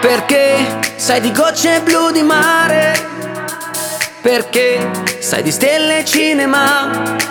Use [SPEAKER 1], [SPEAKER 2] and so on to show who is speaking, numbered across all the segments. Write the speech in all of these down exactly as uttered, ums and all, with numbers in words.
[SPEAKER 1] Perché sai di gocce blu di mare, perché sai di stelle e cinema,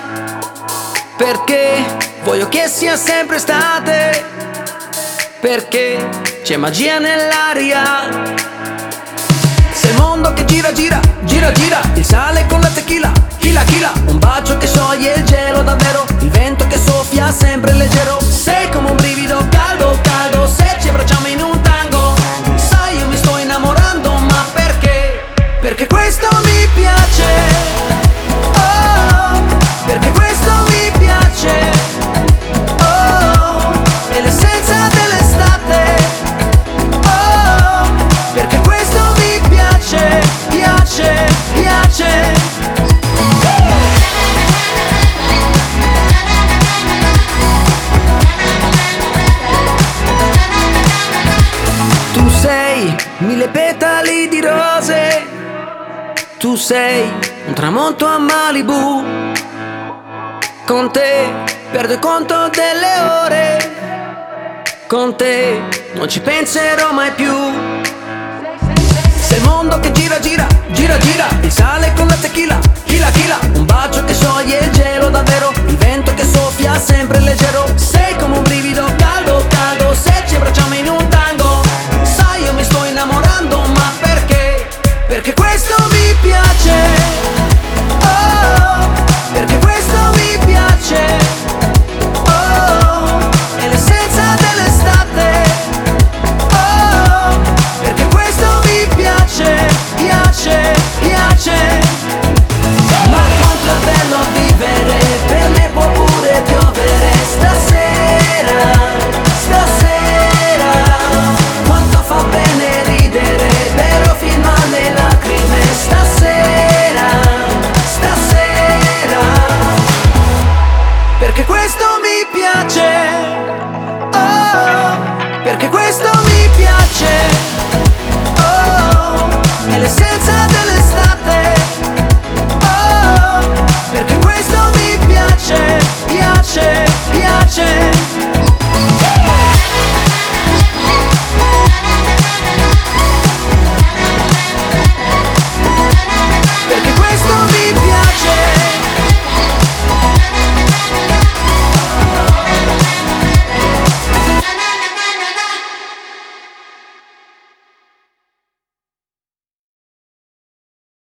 [SPEAKER 1] perché voglio che sia sempre estate, perché c'è magia nell'aria. Se il mondo che gira gira, gira gira, il sale con la tequila, chila chila, un bacio che scioglie il gelo davvero, il vento che soffia sempre leggero. Sei come un brivido caldo caldo, se ci abbracciamo in un tango. Sai io mi sto innamorando, ma perché? Perché questo mi piace, oh, perché questo mi piace, oh, è l'essenza dell'estate, oh, perché questo mi piace, piace, piace. Tu sei mille petali di rose, tu sei un tramonto a Malibu. Con te perdo il conto delle ore, con te non ci penserò mai più. Se il mondo che gira gira, gira gira, il sale con la tequila,